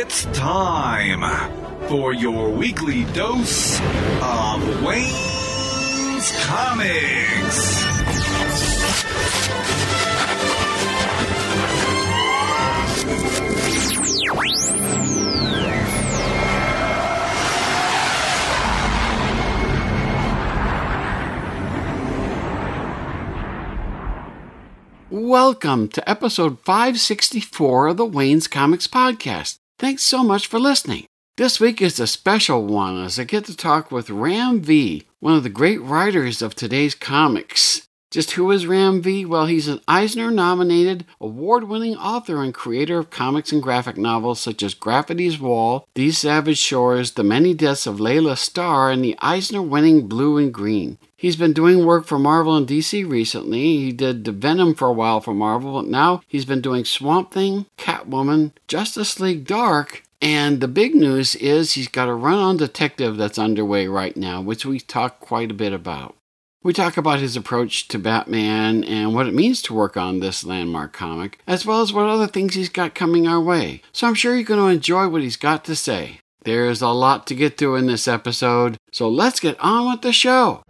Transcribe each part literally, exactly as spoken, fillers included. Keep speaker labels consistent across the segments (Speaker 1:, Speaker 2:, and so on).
Speaker 1: It's time for your weekly dose of Wayne's Comics.
Speaker 2: Welcome to episode five sixty-four of the Wayne's Comics Podcast. Thanks so much for listening. This week is a special one as I get to talk with Ram V, one of the great writers of today's comics. Just who is Ram V? Well, he's an Eisner-nominated, award-winning author and creator of comics and graphic novels such as Graffity's Wall, These Savage Shores, The Many Deaths of Layla Starr, and the Eisner-winning Blue and Green. He's been doing work for Marvel and D C recently. He did Venom for a while for Marvel, but now he's been doing Swamp Thing, Catwoman, Justice League Dark, and the big news is he's got a run-on detective that's underway right now, which we talk quite a bit about. We talk about his approach to Batman and what it means to work on this landmark comic, as well as what other things he's got coming our way. So I'm sure you're going to enjoy what he's got to say. There's a lot to get through in this episode, so let's get on with the show.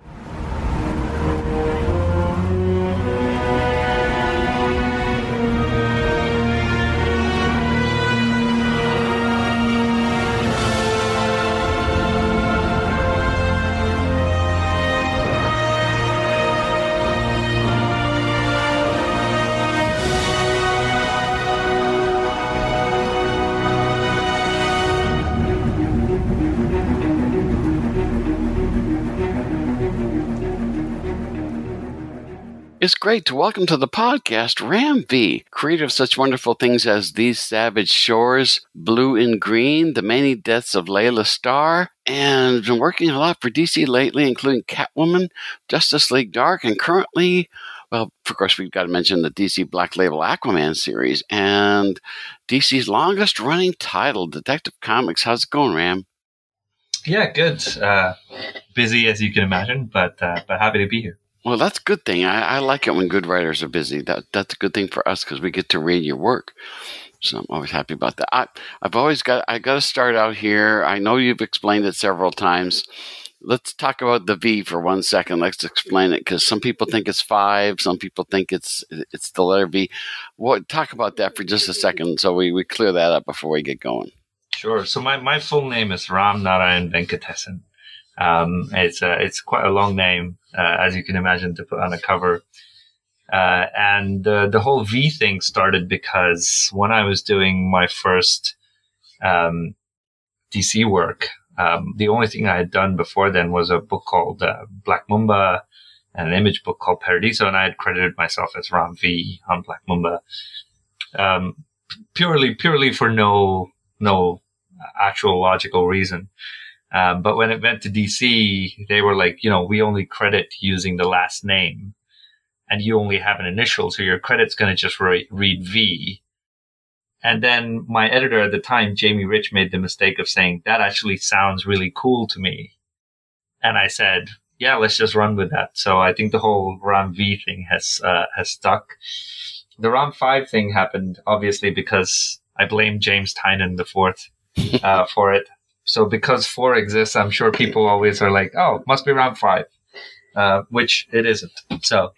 Speaker 2: It's great to welcome to the podcast Ram V, creator of such wonderful things as These Savage Shores, Blue and Green, The Many Deaths of Layla Starr, and been working a lot for D C lately, including Catwoman, Justice League Dark, and currently, well, of course, we've got to mention the D C Black Label Aquaman series, and D C's longest-running title, Detective Comics. How's it going, Ram?
Speaker 3: Yeah, good. Uh, busy, as you can imagine, but uh, but happy to be here.
Speaker 2: Well, that's a good thing. I, I like it when good writers are busy. That That's a good thing for us because we get to read your work. So I'm always happy about that. I, I've always got, I got to start out here. I know you've explained it several times. Let's talk about the V for one second. Let's explain it because some people think it's five. Some people think it's it's the letter V. What, talk about that for just a second so we, we clear that up before we get going.
Speaker 3: Sure. So my, my full name is Ram Narayan Venkatesan. Um, it's a, it's quite a long name, uh, as you can imagine, to put on a cover. Uh, and uh, the whole V thing started because when I was doing my first um, D C work, um, the only thing I had done before then was a book called uh, Black Mamba and an image book called Paradiso, and I had credited myself as Ram V on Black Mamba, um, purely purely for no no actual logical reason. Um, but when it went to D C, they were like, you know, we only credit using the last name and you only have an initial. So your credit's going to just re- read V. And then my editor at the time, Jamie Rich, made the mistake of saying that actually sounds really cool to me. And I said, yeah, let's just run with that. So I think the whole Ram V thing has, uh, has stuck. The Ram five thing happened obviously because I blamed James Tynion the fourth, uh, for it. So because four exists, I'm sure people always are like, oh, it must be Ram five, uh, which it isn't. So.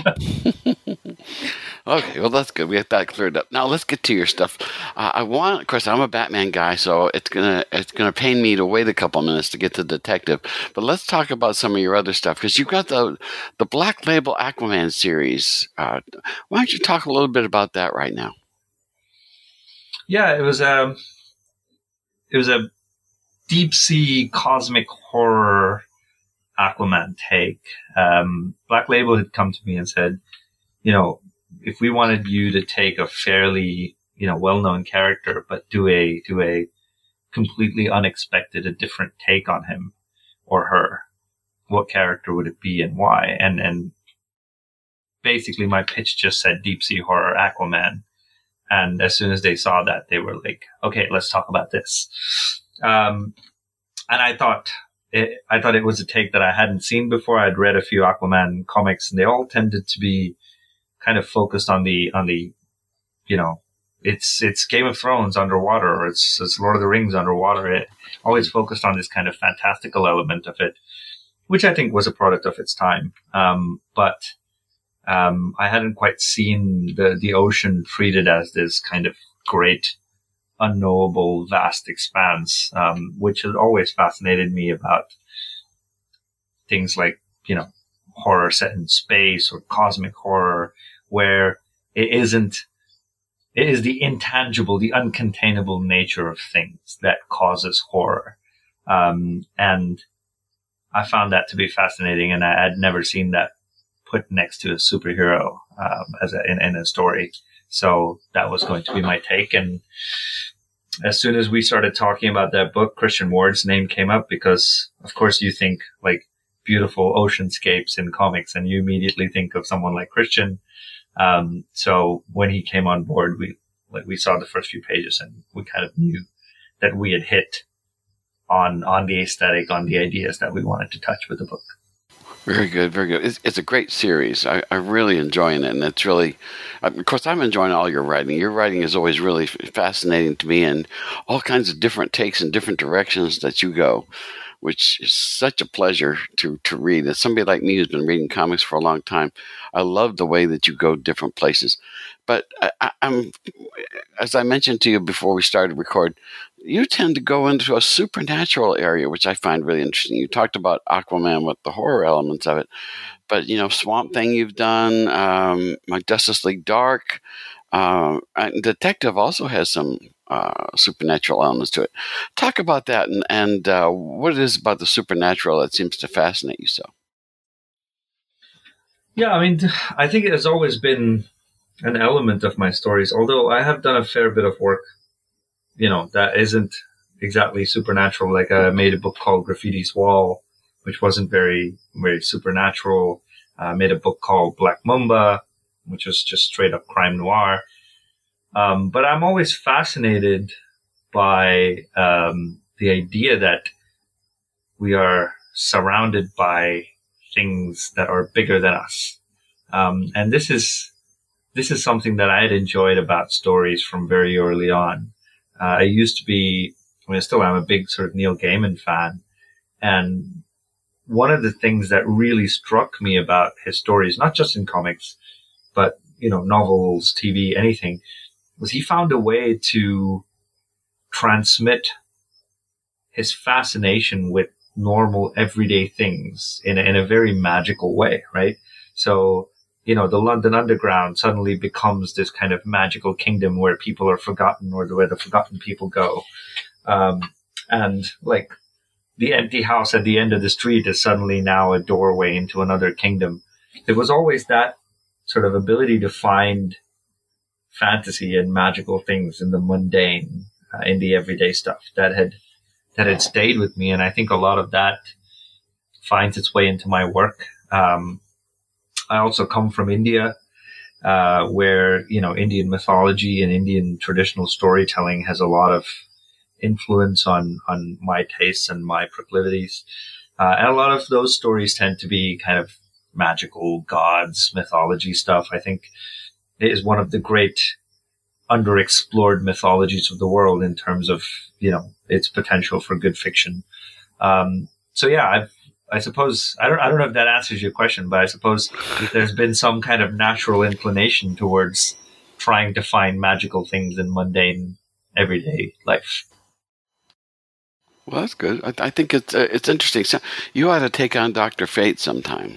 Speaker 2: Okay, well, that's good. We have that cleared up. Now, let's get to your stuff. Uh, I want, of course, I'm a Batman guy, so it's going to it's gonna pain me to wait a couple minutes to get to Detective. But let's talk about some of your other stuff, because you've got the, the Black Label Aquaman series. Uh, why don't you talk a little bit about that right now?
Speaker 3: Yeah, it was a, it was a deep sea cosmic horror Aquaman take. Um, Black Label had come to me and said, you know, if we wanted you to take a fairly, you know, well-known character, but do a, do a completely unexpected, a different take on him or her, what character would it be and why? And, and basically my pitch just said deep sea horror Aquaman. And as soon as they saw that, they were like, okay, let's talk about this. Um, and I thought, it, I thought it was a take that I hadn't seen before. I'd read a few Aquaman comics and they all tended to be kind of focused on the, on the, you know, it's it's Game of Thrones underwater, or it's, it's Lord of the Rings underwater. It always focused on this kind of fantastical element of it, which I think was a product of its time. Um, but um, I hadn't quite seen the, the ocean treated as this kind of great, unknowable, vast expanse, um, which has always fascinated me about things like, you know, horror set in space or cosmic horror, where it isn't, it is the intangible, the uncontainable nature of things that causes horror. Um, and I found that to be fascinating, and I had never seen that put next to a superhero, um, as a, in, in a story. So that was going to be my take. And as soon as we started talking about that book, Christian Ward's name came up because, of course, you think like beautiful oceanscapes in comics, and you immediately think of someone like Christian. Um, so when he came on board, we like we saw the first few pages, and we kind of knew that we had hit on on the aesthetic, on the ideas that we wanted to touch with the book.
Speaker 2: Very good, very good. It's, it's a great series. I, I'm really enjoying it, and it's really, of course, I'm enjoying all your writing. Your writing is always really fascinating to me, and all kinds of different takes and different directions that you go, which is such a pleasure to, to read. As somebody like me who's been reading comics for a long time, I love the way that you go different places. But I, I, I'm, as I mentioned to you before we started record, you tend to go into a supernatural area, which I find really interesting. You talked about Aquaman with the horror elements of it, but, you know, Swamp Thing you've done, um, like Justice League Dark, uh, and Detective also has some uh, supernatural elements to it. Talk about that and, and uh, what it is about the supernatural that seems to fascinate you so.
Speaker 3: Yeah, I mean, I think it has always been an element of my stories, although I have done a fair bit of work, you know, that isn't exactly supernatural. Like I made a book called Graffiti's Wall, which wasn't very, very supernatural. I made a book called Black Mamba, which was just straight up crime noir. Um, but I'm always fascinated by um, the idea that we are surrounded by things that are bigger than us. Um, and this is, this is something that I had enjoyed about stories from very early on. Uh, I used to be, I mean, I still am a big sort of Neil Gaiman fan. And one of the things that really struck me about his stories, not just in comics, but, you know, novels, T V, anything, was he found a way to transmit his fascination with normal, everyday things in a, in a very magical way, right? So, you know, the London Underground suddenly becomes this kind of magical kingdom where people are forgotten, or where the forgotten people go. Um, and like the empty house at the end of the street is suddenly now a doorway into another kingdom. There was always that sort of ability to find fantasy and magical things in the mundane, uh, in the everyday stuff that had, that had stayed with me. And I think a lot of that finds its way into my work. Um, I also come from India, uh, where, you know, Indian mythology and Indian traditional storytelling has a lot of influence on, on my tastes and my proclivities. Uh, and a lot of those stories tend to be kind of magical gods, mythology stuff. I think it is one of the great underexplored mythologies of the world in terms of, you know, its potential for good fiction. Um, so yeah, I've, I suppose, I don't, I don't know if that answers your question, but I suppose there's been some kind of natural inclination towards trying to find magical things in mundane, everyday life.
Speaker 2: Well, that's good. I, I think it's uh, it's interesting. So you ought to take on Doctor Fate sometime.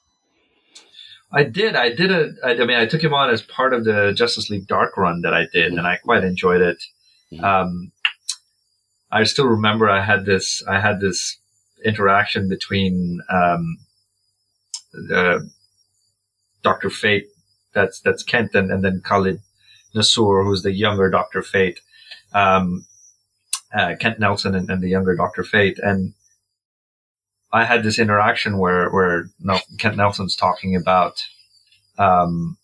Speaker 3: I did. I did a. I, I mean, I took him on as part of the Justice League Dark run that I did, and I quite enjoyed it. Um, I still remember I had this. I had this interaction between um, the Doctor Fate, that's that's Kent, and, and then Khalid Nassour, who's the younger Doctor Fate, um, uh, Kent Nelson, and, and the younger Doctor Fate, and I had this interaction where where no, Kent Nelson's talking about um,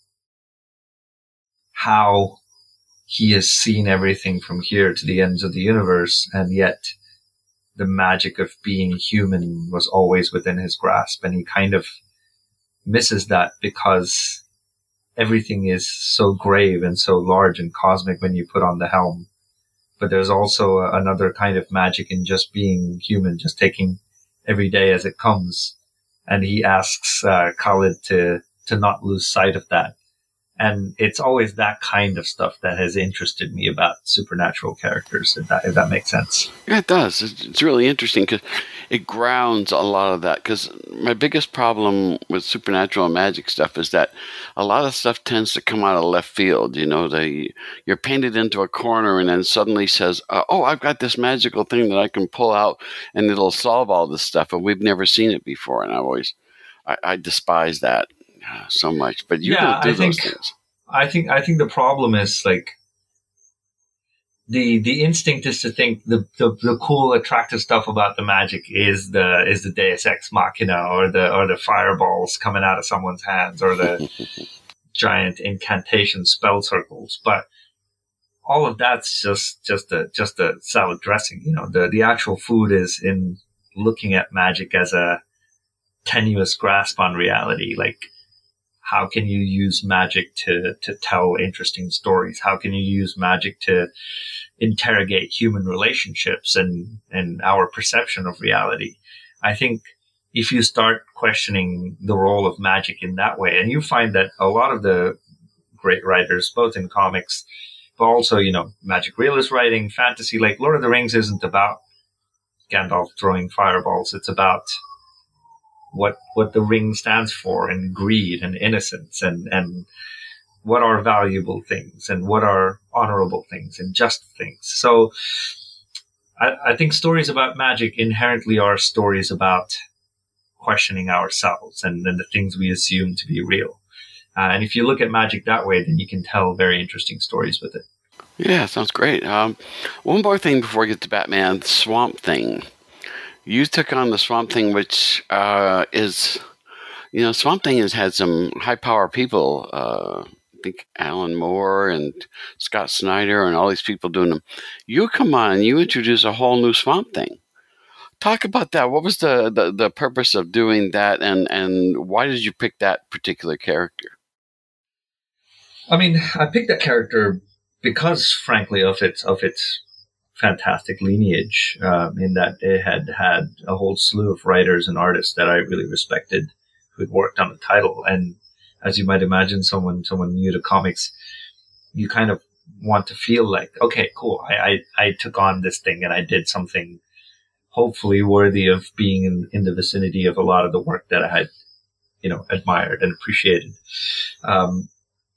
Speaker 3: how he has seen everything from here to the ends of the universe, and yet the magic of being human was always within his grasp. And he kind of misses that because everything is so grave and so large and cosmic when you put on the helm. But there's also a, another kind of magic in just being human, just taking every day as it comes. And he asks uh, Khalid to to not lose sight of that. And it's always that kind of stuff that has interested me about supernatural characters, if that, if that makes sense.
Speaker 2: Yeah, it does. It's, it's really interesting because it grounds a lot of that. Because my biggest problem with supernatural and magic stuff is that a lot of stuff tends to come out of left field. You know, they, you're painted into a corner and then suddenly says, uh, oh, I've got this magical thing that I can pull out and it'll solve all this stuff. And we've never seen it before. And I always, I, I despise that so much. But you
Speaker 3: yeah,
Speaker 2: don't do
Speaker 3: I
Speaker 2: those
Speaker 3: think,
Speaker 2: things.
Speaker 3: I think, I think the problem is like, The the instinct is to think the, the the cool, attractive stuff about the magic is the is the Deus Ex Machina or the or the fireballs coming out of someone's hands or the giant incantation spell circles. But all of that's just just a just a salad dressing. You know, the the actual food is in looking at magic as a tenuous grasp on reality. Like, how can you use magic to to tell interesting stories? How can you use magic to interrogate human relationships and, and our perception of reality? I think if you start questioning the role of magic in that way, and you find that a lot of the great writers, both in comics, but also, you know, magic realist writing, fantasy, like Lord of the Rings isn't about Gandalf throwing fireballs. It's about what, what the ring stands for, and greed and innocence, and, and what are valuable things and what are honorable things and just things. So I, I think stories about magic inherently are stories about questioning ourselves and, and the things we assume to be real. Uh, and if you look at magic that way, then you can tell very interesting stories with it.
Speaker 2: Yeah, sounds great. Um, one more thing before we get to Batman, Swamp Thing. You took on the Swamp Thing, which uh, is, you know, Swamp Thing has had some high-power people, uh, I think Alan Moore and Scott Snyder and all these people doing them. You come on and you introduce a whole new Swamp Thing. Talk about that. What was the, the, the purpose of doing that, and, and why did you pick that particular character?
Speaker 3: I mean, I picked that character because, frankly, of its of its fantastic lineage, um, in that it had had a whole slew of writers and artists that I really respected who had worked on the title. And as you might imagine, someone someone new to comics, you kind of want to feel like, okay, cool, I, I, I took on this thing and I did something hopefully worthy of being in, in the vicinity of a lot of the work that I had, you know, admired and appreciated. Um,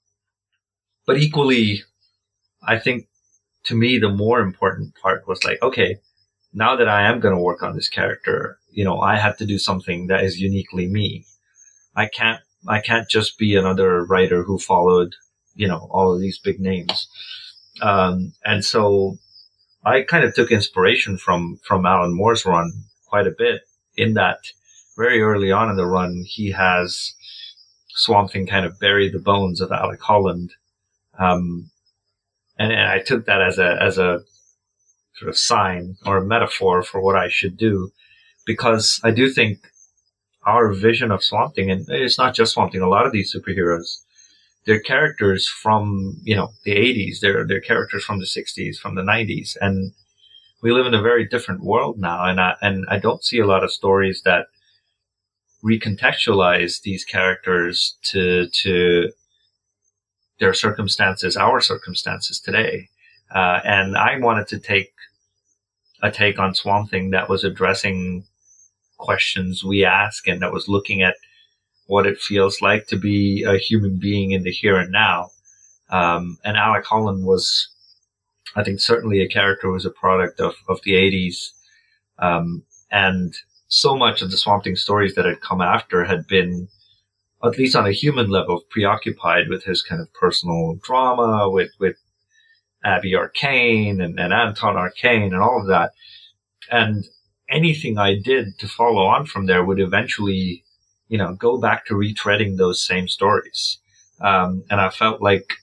Speaker 3: but equally, I think to me, the more important part was like, okay, now that I am going to work on this character, you know, I had to do something that is uniquely me. I can't I can't just be another writer who followed, you know, all of these big names. Um, and so I kind of took inspiration from, from Alan Moore's run quite a bit, in that very early on in the run, he has Swamp Thing kind of bury the bones of Alec Holland. Um, and, and I took that as a, as a sort of sign or a metaphor for what I should do, because I do think our vision of Swamp Thing, and it's not just Swamp Thing, a lot of these superheroes, they're characters from, you know, the eighties. They're, they're characters from the sixties, from the nineties. And we live in a very different world now. And I, and I don't see a lot of stories that recontextualize these characters to, to their circumstances, our circumstances today. Uh, and I wanted to take a take on Swamp Thing that was addressing questions we ask, and that was looking at what it feels like to be a human being in the here and now. Um, and Alec Holland was, I think, certainly a character who was a product of, of the eighties. Um, and so much of the Swamp Thing stories that had come after had been, at least on a human level, preoccupied with his kind of personal drama, with, with Abby Arcane and, and Anton Arcane and all of that. And anything I did to follow on from there would eventually, you know, go back to retreading those same stories. Um, and I felt like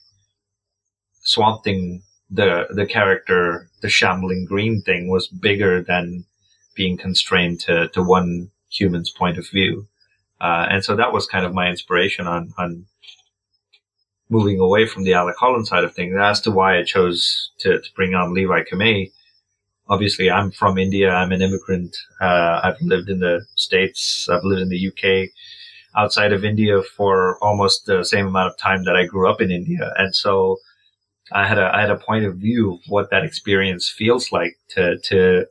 Speaker 3: Swamp Thing, the, the character, the shambling green thing, was bigger than being constrained to, to one human's point of view. Uh, and so that was kind of my inspiration on, on moving away from the Alec Holland side of things. As to why I chose to, to bring on Levi Kamei, obviously I'm from India. I'm an immigrant. Uh, I've lived in the States. I've lived in the U K, outside of India for almost the same amount of time that I grew up in India. And so I had a, I had a point of view of what that experience feels like to, to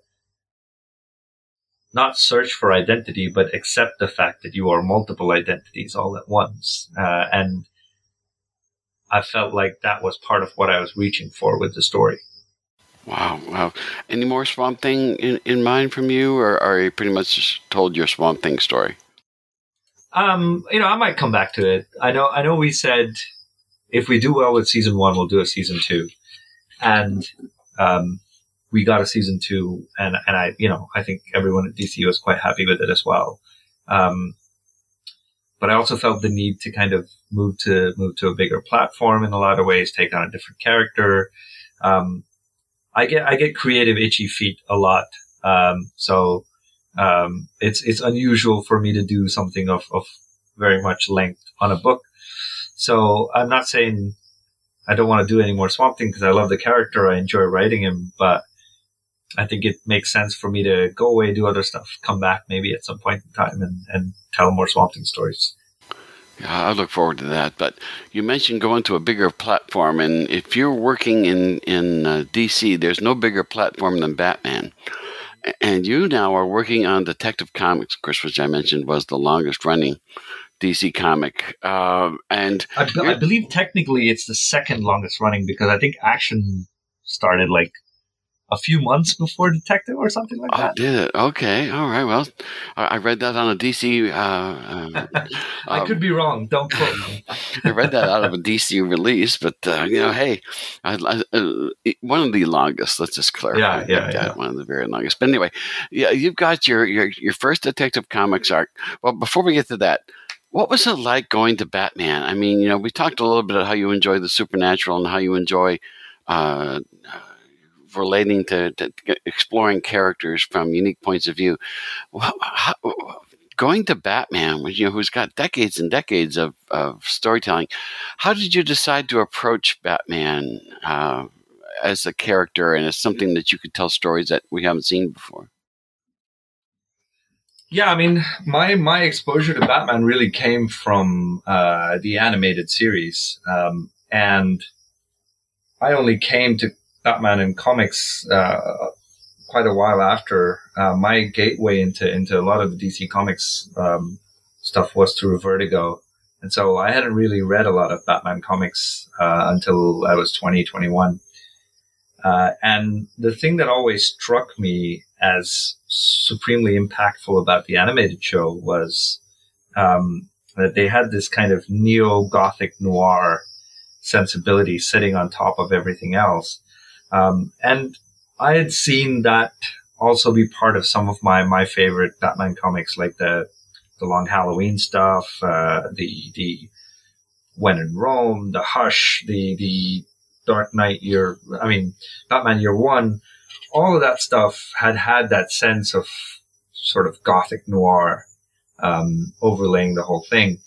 Speaker 3: not search for identity, but accept the fact that you are multiple identities all at once. Uh, and I felt like that was part of what I was reaching for with the story.
Speaker 2: Wow, wow. Any more Swamp Thing in, in mind from you, or are you pretty much just told your Swamp Thing story?
Speaker 3: Um, you know, I might come back to it. I know, I know we said if we do well with season one, we'll do a season two. And, um, we got a season two, and, and I, you know, I think everyone at D C was quite happy with it as well. Um, but I also felt the need to kind of move to, move to a bigger platform in a lot of ways, take on a different character. Um, I get, I get creative itchy feet a lot. Um, so, um, it's, it's unusual for me to do something of, of very much length on a book. So I'm not saying I don't want to do any more Swamp Thing because I love the character. I enjoy writing him, but I think it makes sense for me to go away, do other stuff, come back maybe at some point in time and, and tell more Swamp Thing stories.
Speaker 2: Yeah, I look forward to that. But you mentioned going to a bigger platform, and if you're working in, in uh, D C, there's no bigger platform than Batman. And you now are working on Detective Comics, of course, which I mentioned was the longest running D C comic. Uh, and
Speaker 3: I, be- I believe technically it's the second longest running because I think Action started like a few months before Detective or something like
Speaker 2: oh,
Speaker 3: that.
Speaker 2: Did it? Okay. All right. Well, I read that on a D C. Uh, uh,
Speaker 3: I could be wrong. Don't quote me.
Speaker 2: I read that out of a D C release, but uh, you know, hey, I, I, uh, one of the longest. Let's just clarify.
Speaker 3: Yeah, yeah,
Speaker 2: that,
Speaker 3: yeah.
Speaker 2: One of the very longest. But anyway, yeah, you've got your your your first Detective Comics arc. Well, before we get to that, what was it like going to Batman? I mean, you know, we talked a little bit about how you enjoy the supernatural and how you enjoy uh, relating to, to exploring characters from unique points of view. How, going to Batman, you know, who's got decades and decades of, of storytelling, how did you decide to approach Batman uh, as a character and as something that you could tell stories that we haven't seen before?
Speaker 3: Yeah, I mean, my my exposure to Batman really came from uh, the animated series, um, and I only came to Batman in comics uh, quite a while after. Uh, my gateway into into a lot of the D C Comics um, stuff was through Vertigo, and so I hadn't really read a lot of Batman comics uh, until I was twenty, twenty-one. Uh, and the thing that always struck me as supremely impactful about the animated show was um, that they had this kind of neo-Gothic noir sensibility sitting on top of everything else. Um, and I had seen that also be part of some of my, my favorite Batman comics, like the, the Long Halloween stuff, uh, the, the When in Rome, the Hush, the, the Dark Knight Year, I mean, Batman Year One, all of that stuff had had that sense of sort of Gothic noir, um, overlaying the whole thing.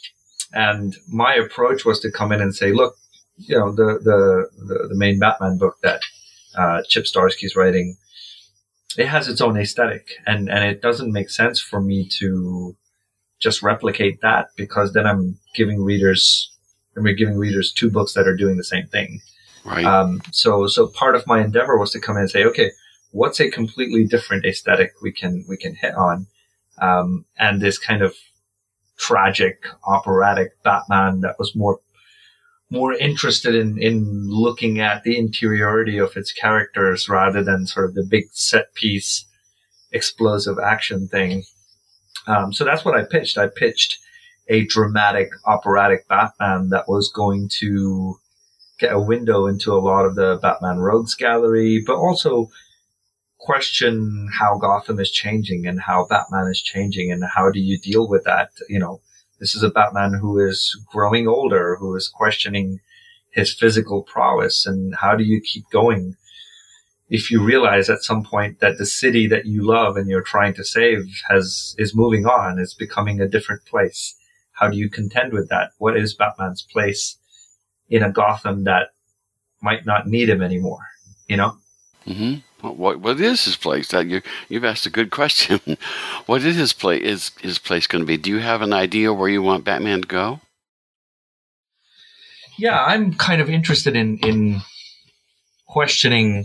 Speaker 3: And my approach was to come in and say, look, you know, the, the, the, the main Batman book that, uh, Chip Zdarsky's writing, it has its own aesthetic, and, and it doesn't make sense for me to just replicate that, because then I'm giving readers, I'm giving readers two books that are doing the same thing.
Speaker 2: Right.
Speaker 3: Um, so, so part of my endeavor was to come in and say, okay, what's a completely different aesthetic we can, we can hit on? Um, and this kind of tragic, operatic Batman that was more, more interested in, in looking at the interiority of its characters rather than sort of the big set piece, explosive action thing. Um, so that's what I pitched. I pitched a dramatic, operatic Batman that was going to get a window into a lot of the Batman Rogues Gallery, but also question how Gotham is changing and how Batman is changing and how do you deal with that? You know, this is a Batman who is growing older, who is questioning his physical prowess, and how do you keep going if you realize at some point that the city that you love and you're trying to save has, is moving on, is becoming a different place. How do you contend with that? What is Batman's place in a Gotham that might not need him anymore, you know?
Speaker 2: Mm-hmm. What what is his place? That you you've asked a good question. What is his place? Is his place going to be? Do you have an idea where you want Batman to go?
Speaker 3: Yeah, I'm kind of interested in in questioning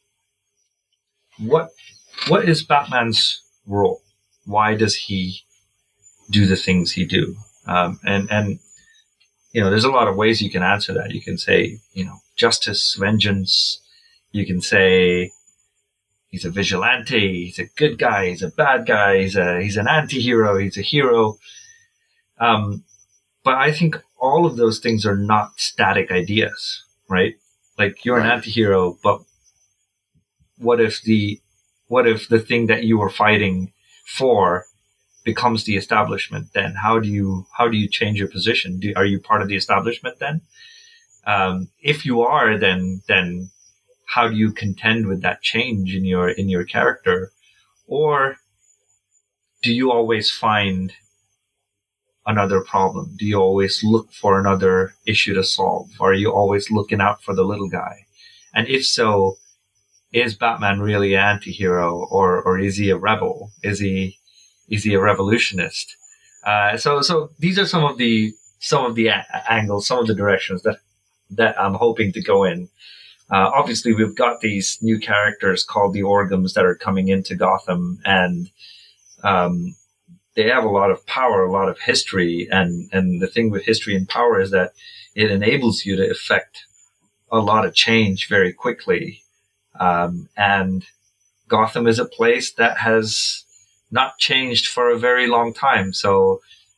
Speaker 3: what what is Batman's role? Why does he do the things he do? Um, and and you know, there's a lot of ways you can answer that. You can say, you know, justice, vengeance. You can say he's a vigilante, he's a good guy, he's a bad guy, he's a he's an anti-hero, he's a hero. Um, but I think all of those things are not static ideas, right? Like you're an anti-hero, but what if the what if the thing that you were fighting for becomes the establishment? Then how do you how do you change your position? Do, are you part of the establishment then? Um, if you are, then then how do you contend with that change in your in your character? Or do you always find another problem? Do you always look for another issue to solve? Are you always looking out for the little guy? And if so, is Batman really an anti-hero, or or is he a rebel? Is he is he a revolutionist? Uh, so so these are some of the some of the a- angles, some of the directions that that I'm hoping to go in. Uh, obviously, we've got these new characters called the Orgums that are coming into Gotham, and um, they have a lot of power, a lot of history. And, and the thing with history and power is that it enables you to effect a lot of change very quickly. Um, and Gotham is a place that has not changed for a very long time. So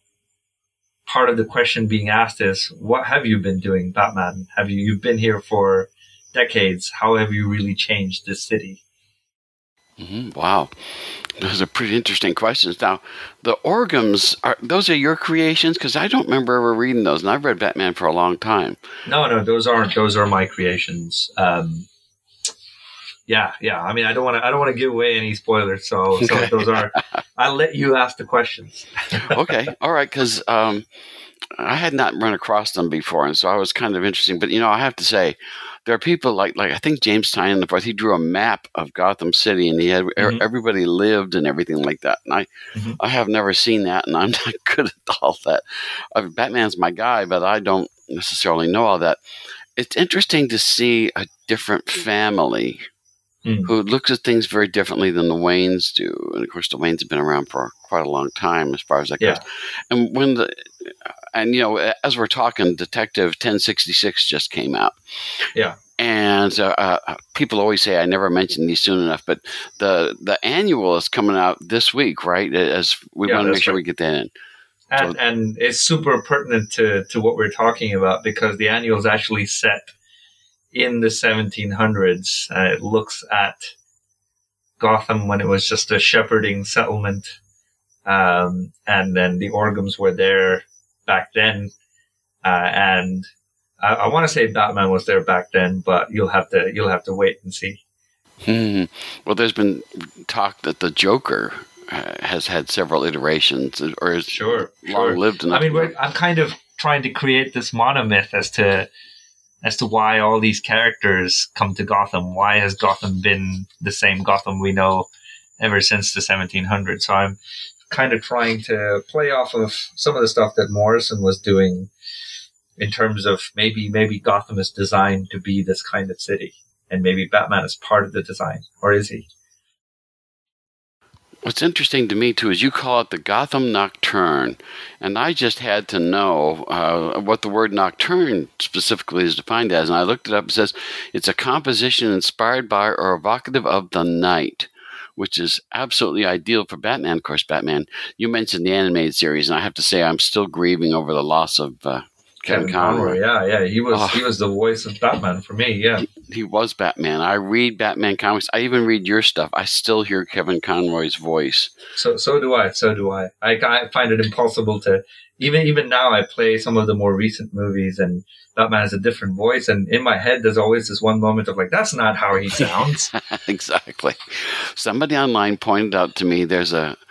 Speaker 3: part of the question being asked is, what have you been doing, Batman? Have you, you've been here for decades. How have you really changed this city?
Speaker 2: Mm-hmm. Wow. Those are pretty interesting questions. Now, the Orgums, are those are your creations? Because I don't remember ever reading those, and I've read Batman for a long time.
Speaker 3: No, no, those aren't. Those are my creations. Um, yeah, yeah. I mean, I don't want to. I don't want to give away any spoilers. So, so
Speaker 2: Okay.
Speaker 3: those are. I'll let you ask the questions.
Speaker 2: Okay, all right. Because um, I had not run across them before, and so I was kind of interesting. But you know, I have to say, there are people like, like I think James Tynion the fourth. He drew a map of Gotham City, and he had mm-hmm. everybody lived and everything like that. And I, mm-hmm. I have never seen that, and I'm not good at all that. I mean, Batman's my guy, but I don't necessarily know all that. It's interesting to see a different family mm. who looks at things very differently than the Waynes do. And of course, the Waynes have been around for quite a long time, as far as that
Speaker 3: yeah.
Speaker 2: goes. And when the And, you know, as we're talking, Detective ten sixty-six just came out.
Speaker 3: Yeah.
Speaker 2: And uh, uh, people always say I never mentioned these soon enough, but the the annual is coming out this week, right? As we yeah, want to make sure right. we get that in.
Speaker 3: And, so, and it's super pertinent to, to what we're talking about, because the annual is actually set in the seventeen hundreds. Uh, it looks at Gotham when it was just a shepherding settlement. Um, and then the Orgums were there back then, uh, and I, I want to say Batman was there back then, but you'll have to you'll have to wait and see.
Speaker 2: Hmm. Well, there's been talk that the Joker uh, has had several iterations, or is
Speaker 3: sure,
Speaker 2: long
Speaker 3: sure.
Speaker 2: lived enough.
Speaker 3: I mean, we're, I'm kind of trying to create this monomyth as to as to why all these characters come to Gotham. Why has Gotham been the same Gotham we know ever since the seventeen hundreds? So I'm kind of trying to play off of some of the stuff that Morrison was doing in terms of maybe maybe Gotham is designed to be this kind of city, and maybe Batman is part of the design, or is he?
Speaker 2: What's interesting to me, too, is you call it the Gotham Nocturne, and I just had to know uh, what the word nocturne specifically is defined as, and I looked it up. It says it's a composition inspired by or evocative of the night, which is absolutely ideal for Batman. Of course, Batman, you mentioned the animated series, and I have to say I'm still grieving over the loss of uh, Kevin, Kevin Conroy.
Speaker 3: Conroy. Yeah, yeah, he was oh. he was the voice of Batman for me. Yeah,
Speaker 2: he, he was Batman. I read Batman comics. I even read your stuff. I still hear Kevin Conroy's voice.
Speaker 3: So so do I. So do I. I, I find it impossible to even even now. I play some of the more recent movies, and Batman has a different voice. And in my head, there's always this one moment of like, that's not how he sounds.
Speaker 2: Exactly. Somebody online pointed out to me there's a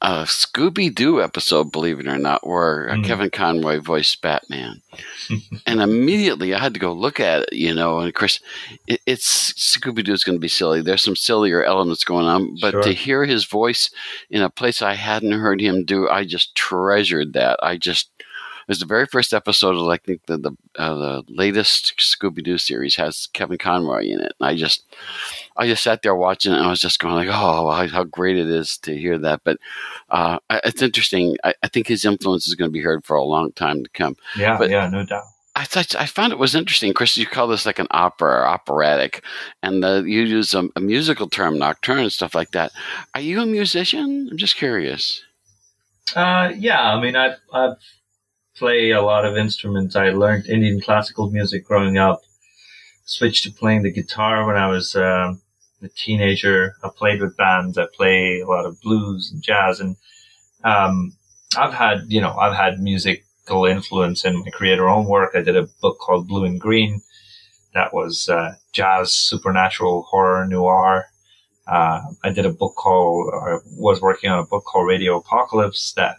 Speaker 2: a Scooby-Doo episode, believe it or not, where uh,
Speaker 3: Mm.
Speaker 2: Kevin Conroy voiced Batman. And immediately I had to go look at it, you know, and of course, it, it's Scooby-Doo is going to be silly. There's some sillier elements going on, but
Speaker 3: Sure.
Speaker 2: to hear his voice in a place I hadn't heard him do, I just treasured that. I just, it was the very first episode of, I think, the the, uh, the latest Scooby-Doo series has Kevin Conroy in it. And I just, I just sat there watching it, and I was just going like, oh, how, how great it is to hear that. But uh, it's interesting. I, I think his influence is going to be heard for a long time to come.
Speaker 3: Yeah,
Speaker 2: But
Speaker 3: yeah, no doubt.
Speaker 2: I thought I found it was interesting, Chris. You call this like an opera or operatic, and uh, you use a, a musical term, nocturne, and stuff like that. Are you a musician? I'm just curious.
Speaker 3: Uh, yeah, I mean, I I play a lot of instruments. I learned Indian classical music growing up. Switched to playing the guitar when I was um, a teenager. I played with bands. I play a lot of blues and jazz, and um, I've had, you know, I've had musical influence in my creator own work. I did a book called Blue and Green. That was uh, jazz, supernatural, horror, noir. Uh, I did a book called, or was working on a book called Radio Apocalypse that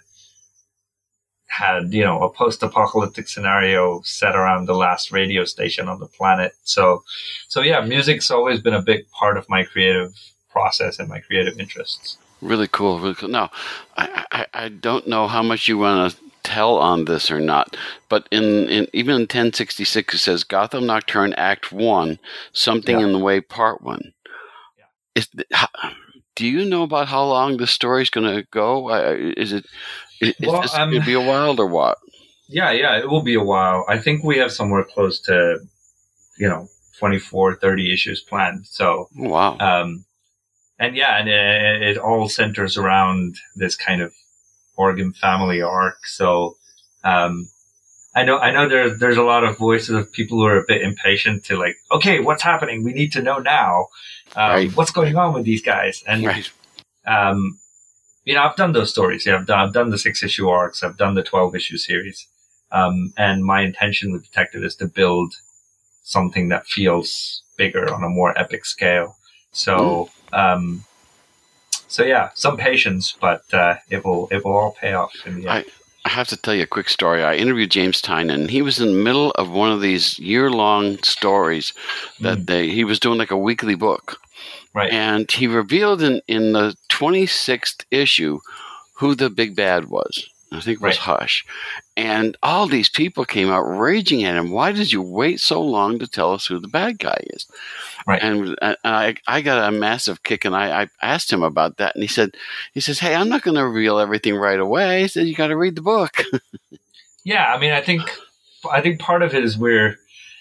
Speaker 3: had, you know, a post-apocalyptic scenario set around the last radio station on the planet. So, so yeah, music's always been a big part of my creative process and my creative interests.
Speaker 2: Really cool, really cool. Now, I, I, I don't know how much you want to tell on this or not, but in, in even in ten sixty-six it says Gotham Nocturne Act One, Something
Speaker 3: Yeah.
Speaker 2: in the Way Part One.
Speaker 3: Yeah.
Speaker 2: Is how, do you know about how long the story's going to go? Uh, is it is,
Speaker 3: Well,
Speaker 2: is this
Speaker 3: um,
Speaker 2: going to be a while or what?
Speaker 3: Yeah, yeah, it will be a while. I think we have somewhere close to, you know, twenty-four, thirty issues planned. So,
Speaker 2: Oh, wow.
Speaker 3: um, and yeah, and it, it all centers around this kind of Organ family arc. So, um, I know, I know there, there's a lot of voices of people who are a bit impatient to like, okay, what's happening? We need to know now. Um,
Speaker 2: Right.
Speaker 3: what's going on with these guys? And,
Speaker 2: Right.
Speaker 3: um, you know, I've done those stories. Yeah, I've done, I've done the six issue arcs. I've done the twelve issue series. Um, and my intention with Detective is to build something that feels bigger on a more epic scale. So, um, so yeah, some patience, but, uh, it will, it will all pay off in the end.
Speaker 2: I have to tell you a quick story. I interviewed James Tynan. He was in the middle of one of these year-long stories that
Speaker 3: Mm.
Speaker 2: they, he was doing like a weekly book.
Speaker 3: Right.
Speaker 2: And he revealed in, in the twenty-sixth issue who the big bad was. I think it was
Speaker 3: Right.
Speaker 2: Hush. And all these people came out raging at him. Why did you wait so long to tell us who the bad guy is?
Speaker 3: Right.
Speaker 2: And, and I, I got a massive kick, and I, I asked him about that. And he said, he says, hey, I'm not going to reveal everything right away. He said, you got to read the book.
Speaker 3: Yeah, I mean, I think, I think part of it is we're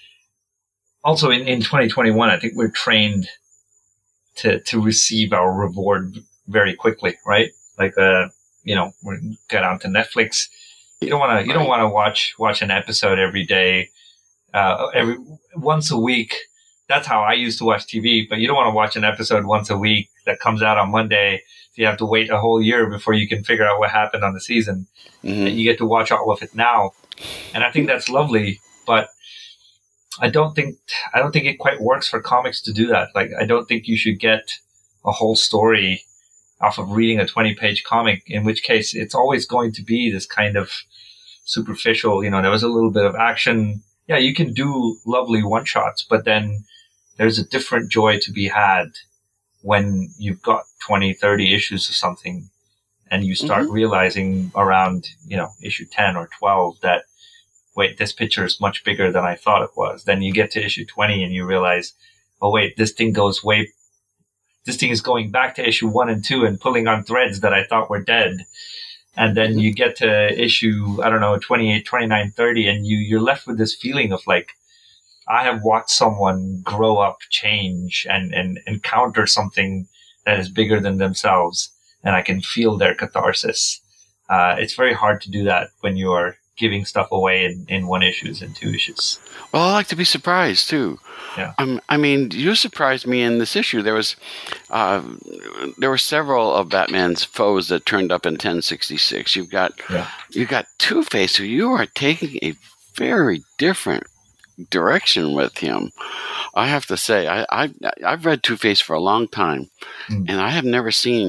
Speaker 3: also in, in twenty twenty-one, I think we're trained to, to receive our reward very quickly, right? Like, uh, you know, we get onto Netflix. You don't want to, you don't want to watch, watch an episode every day, uh, every, once a week. That's how I used to watch T V, but you don't want to watch an episode once a week that comes out on Monday. So you have to wait a whole year before you can figure out what happened on the season.
Speaker 2: Mhm.
Speaker 3: And you get to watch all of it now. And I think that's lovely, but I don't think, I don't think it quite works for comics to do that. Like, I don't think you should get a whole story off of reading a twenty page comic, in which case it's always going to be this kind of superficial, you know, there was a little bit of action. Yeah, you can do lovely one shots, but then there's a different joy to be had when you've got twenty, thirty issues of something and you start
Speaker 2: Mhm.
Speaker 3: realizing around, you know, issue ten or twelve that, wait, this picture is much bigger than I thought it was. Then you get to issue twenty and you realize, oh wait, this thing goes way, this thing is going back to issue one and two and pulling on threads that I thought were dead. And then you get to issue, I don't know, twenty-eight, twenty-nine, thirty, and you, you're left with this feeling of like, I have watched someone grow up, change, and, and encounter something that is bigger than themselves, and I can feel their catharsis. Uh, it's very hard to do that when you are giving stuff away in, in one issues and two issues.
Speaker 2: Well, I like to be surprised, too.
Speaker 3: Yeah.
Speaker 2: Um, I mean, you surprised me in this issue. There was, uh, there were several of Batman's foes that turned up in ten sixty-six. You've got,
Speaker 3: Yeah.
Speaker 2: you've got Two-Face, who you are taking a very different direction with him. I have to say, I, I I've read Two-Face for a long time,
Speaker 3: Mm.
Speaker 2: and I have never seen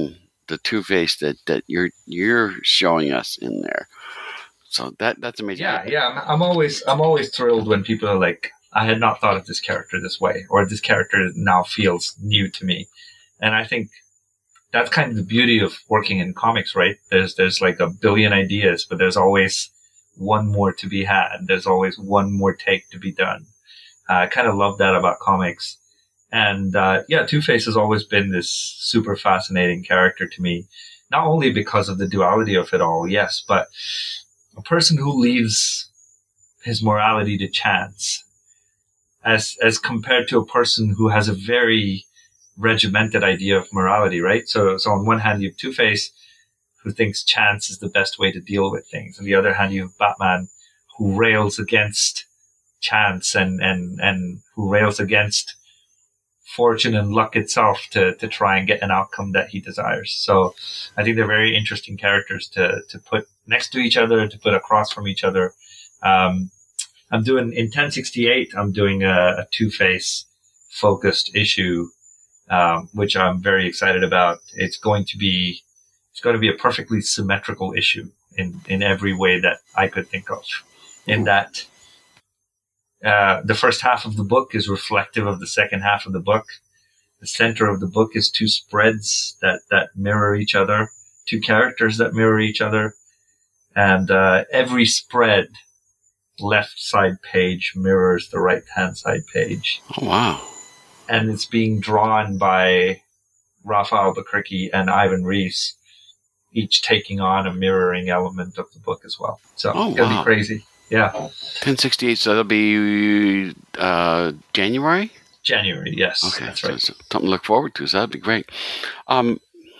Speaker 2: the Two-Face that, that you're you're showing us in there. So that that's amazing.
Speaker 3: Yeah, yeah. I'm, I'm always I'm always thrilled when people are like, I had not thought of this character this way, or this character now feels new to me. And I think that's kind of the beauty of working in comics, right? There's there's like a billion ideas, but there's always one more to be had. There's always one more take to be done. Uh, I kind of love that about comics. And uh, yeah, Two-Face has always been this super fascinating character to me, not only because of the duality of it all, yes, but a person who leaves his morality to chance, as as compared to a person who has a very regimented idea of morality, right? So, so on one hand, you have Two-Face, who thinks chance is the best way to deal with things. On the other hand, you have Batman, who rails against chance and and and who rails against fortune and luck itself to to try and get an outcome that he desires. So, I think they're very interesting characters to to put next to each other, to put across from each other. Um, I'm doing, in ten sixty-eight, I'm doing a, a Two-Face focused issue, um, which I'm very excited about. It's going to be, it's going to be a perfectly symmetrical issue in, in every way that I could think of. In that, uh, the first half of the book is reflective of the second half of the book. The center of the book is two spreads that, that mirror each other, two characters that mirror each other. And uh, every spread, left side page mirrors the right hand side page.
Speaker 2: Oh, wow.
Speaker 3: And it's being drawn by Rafa Albuquerque and Ivan Reis, each taking on a mirroring element of the book as well. So
Speaker 2: oh,
Speaker 3: it's going to
Speaker 2: wow.
Speaker 3: be crazy. Yeah.
Speaker 2: ten sixty-eight, so that'll be uh, January?
Speaker 3: January, yes.
Speaker 2: Okay,
Speaker 3: that's
Speaker 2: so
Speaker 3: right.
Speaker 2: it's something to look forward to, so that'd be great. Um,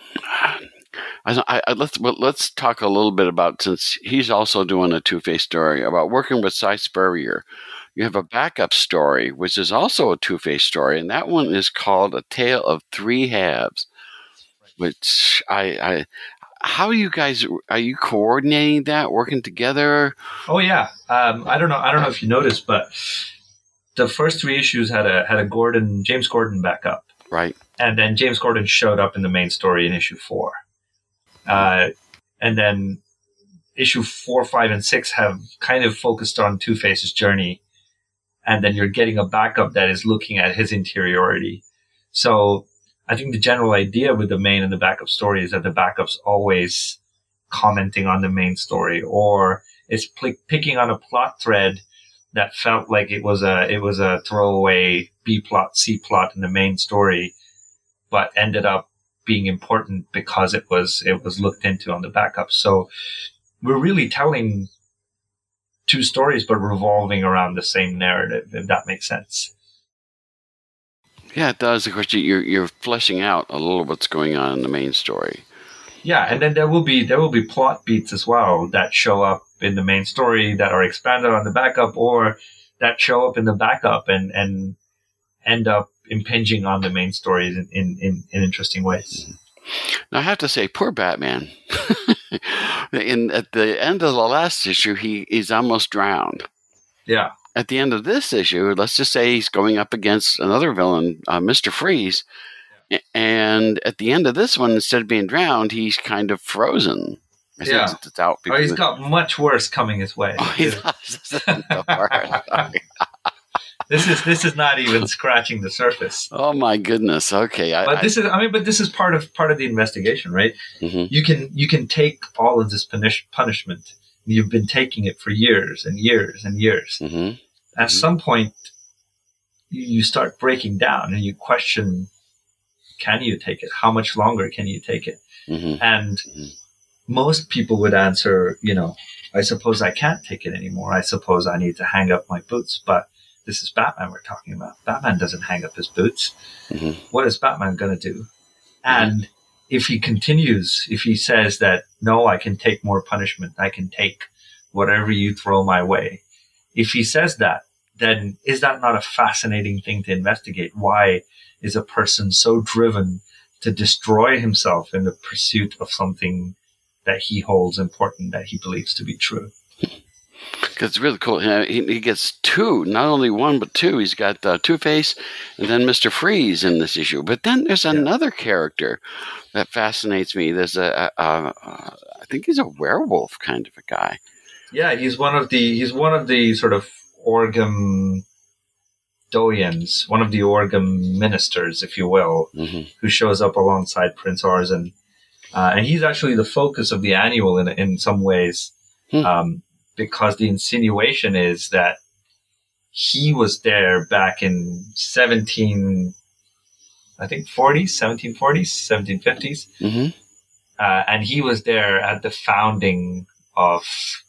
Speaker 2: I, I, let's well, let's talk a little bit about, since he's also doing a Two-Face story, about working with Cy Spurrier. You have a backup story, which is also a Two-Face story, and that one is called A Tale of Three Halves. Which I, I how are you guys, are you coordinating that, working together?
Speaker 3: Oh yeah, um, I don't know. I don't know if you noticed, but the first three issues had a had a Gordon James Gordon backup,
Speaker 2: right?
Speaker 3: And then James Gordon showed up in the main story in issue four. Uh, and then issue four, five, and six have kind of focused on Two-Face's journey. And then you're getting a backup that is looking at his interiority. So I think the general idea with the main and the backup story is that the backup's always commenting on the main story, or it's pl- picking on a plot thread that felt like it was a, it was a throwaway B plot, C plot in the main story, but ended up being important because it was it was looked into on the backup. So we're really telling two stories, but revolving around the same narrative, if that makes sense.
Speaker 2: Yeah, it does. Of course, you're you're fleshing out a little what's going on in the main story.
Speaker 3: Yeah, and then there will be there will be plot beats as well that show up in the main story that are expanded on the backup, or that show up in the backup and and end up impinging on the main stories in, in, in, in interesting ways.
Speaker 2: Now, I have to say, poor Batman. in At the end of the last issue, he is almost drowned.
Speaker 3: Yeah.
Speaker 2: At the end of this issue, let's just say he's going up against another villain, uh, Mister Freeze. Yeah. And at the end of this one, instead of being drowned, he's kind of frozen. I
Speaker 3: yeah.
Speaker 2: It's, it's out
Speaker 3: oh, he's got much worse coming his way.
Speaker 2: Oh, he does.
Speaker 3: This is this is not even scratching the surface.
Speaker 2: Oh my goodness! Okay, I,
Speaker 3: but this I, is I mean, but this is part of part of the investigation, right?
Speaker 2: Mm-hmm.
Speaker 3: You can you can take all of this punish, punishment. You've been taking it for years and years and years.
Speaker 2: Mm-hmm.
Speaker 3: At
Speaker 2: mm-hmm.
Speaker 3: some point, you, you start breaking down and you question: can you take it? How much longer can you take it?
Speaker 2: Mm-hmm.
Speaker 3: And
Speaker 2: mm-hmm.
Speaker 3: most people would answer, you know, I suppose I can't take it anymore. I suppose I need to hang up my boots, but this is Batman we're talking about. Batman doesn't hang up his boots.
Speaker 2: Mm-hmm.
Speaker 3: What is Batman going to do? And mm-hmm. if he continues, if he says that, no, I can take more punishment, I can take whatever you throw my way. If he says that, then is that not a fascinating thing to investigate? Why is a person so driven to destroy himself in the pursuit of something that he holds important, that he believes to be true?
Speaker 2: Because it's really cool. You know, he, he gets two, not only one, but two. He's got uh, Two-Face and then Mister Freeze in this issue. But then there's another yeah. character that fascinates me. There's a, a, a, a, I think he's a werewolf kind of a guy.
Speaker 3: Yeah, he's one of the, he's one of the sort of Orgum Doyens, one of the Orgum ministers, if you will, mm-hmm. who shows up alongside Prince Orzen. Uh, and he's actually the focus of the annual in in some ways, hmm. um, because the insinuation is that he was there back in seventeen, I think forties, seventeen forties, seventeen fifties, mm-hmm. uh, and he was there at the founding of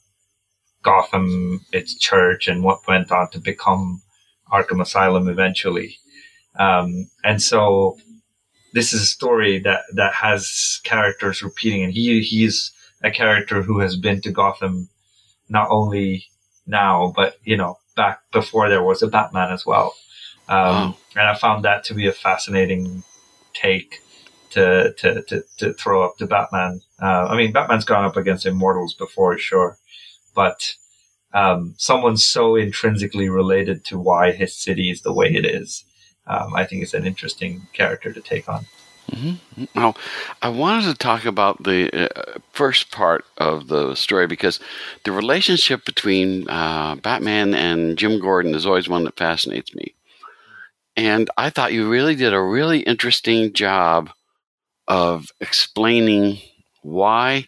Speaker 3: Gotham, its church, and what went on to become Arkham Asylum eventually. Um, and so. This is a story that, that has characters repeating, and he he's a character who has been to Gotham not only now, but, you know, back before there was a Batman as well. Um, wow. And I found that to be a fascinating take to to, to, to throw up to Batman. Uh, I mean, Batman's gone up against Immortals before, sure, but um, someone so intrinsically related to why his city is the way it is. Um, I think it's an interesting character to take on.
Speaker 2: Mm-hmm. Now, I wanted to talk about the uh, first part of the story because the relationship between uh, Batman and Jim Gordon is always one that fascinates me. And I thought you really did a really interesting job of explaining why.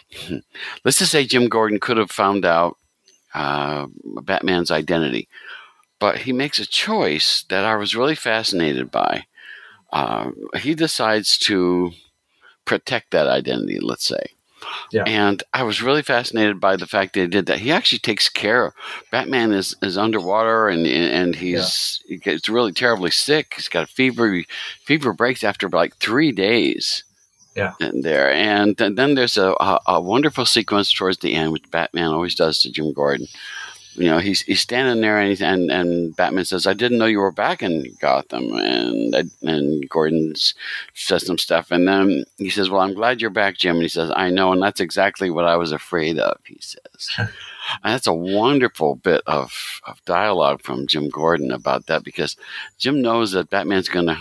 Speaker 2: Let's just say Jim Gordon could have found out uh, Batman's identity. But he makes a choice that I was really fascinated by. Uh, he decides to protect that identity, let's say. Yeah. And I was really fascinated by the fact that he did that. He actually takes care of Batman is, is underwater and and he's yeah. he gets really terribly sick. He's got a fever. He, fever breaks after like three days. Yeah. And there. And then there's a, a, a wonderful sequence towards the end, which Batman always does to Jim Gordon. You know, he's he's standing there, and, he's, and and Batman says, "I didn't know you were back in Gotham." And and Gordon says some stuff, and then he says, "Well, I'm glad you're back, Jim." And he says, "I know, and that's exactly what I was afraid of." He says, and that's a wonderful bit of of dialogue from Jim Gordon about that, because Jim knows that Batman's gonna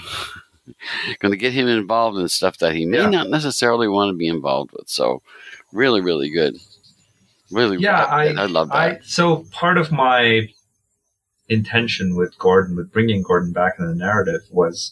Speaker 2: gonna get him involved in stuff that he may yeah. not necessarily want to be involved with. So, really, really good. Really,
Speaker 3: yeah, I,
Speaker 2: I love that.
Speaker 3: I, so part of my intention with Gordon, with bringing Gordon back in the narrative, was,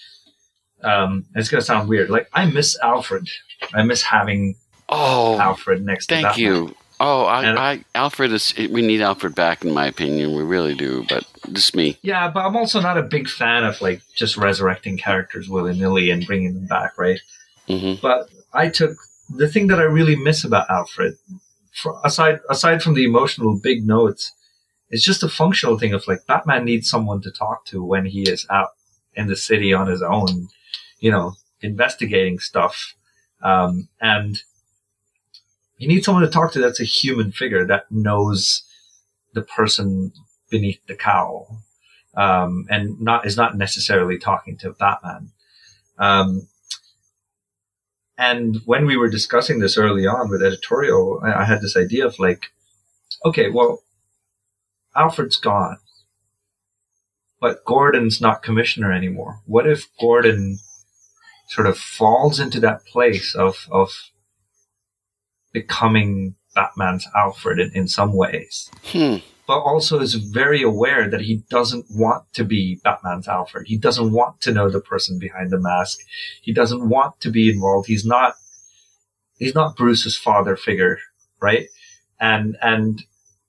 Speaker 3: um, it's going to sound weird. Like, I miss Alfred. I miss having oh, Alfred next to Batman.
Speaker 2: Thank you. Oh, I, I, Alfred is. We need Alfred back, in my opinion. We really do. But just me.
Speaker 3: Yeah, but I'm also not a big fan of like just resurrecting characters willy nilly and bringing them back, right? Mm-hmm. But I took the thing that I really miss about Alfred. For, aside aside from the emotional big notes, it's just a functional thing of like Batman needs someone to talk to when he is out in the city on his own, you know, investigating stuff. Um, and you need someone to talk to that's a human figure that knows the person beneath the cowl, um, and not is not necessarily talking to Batman. Um, And when we were discussing this early on with editorial, I, I had this idea of like, okay, well, Alfred's gone, but Gordon's not commissioner anymore. What if Gordon sort of falls into that place of, of becoming Batman's Alfred in, in some ways, hmm. but also is very aware that he doesn't want to be Batman's Alfred. He doesn't want to know the person behind the mask. He doesn't want to be involved. He's not, he's not Bruce's father figure, right? And, and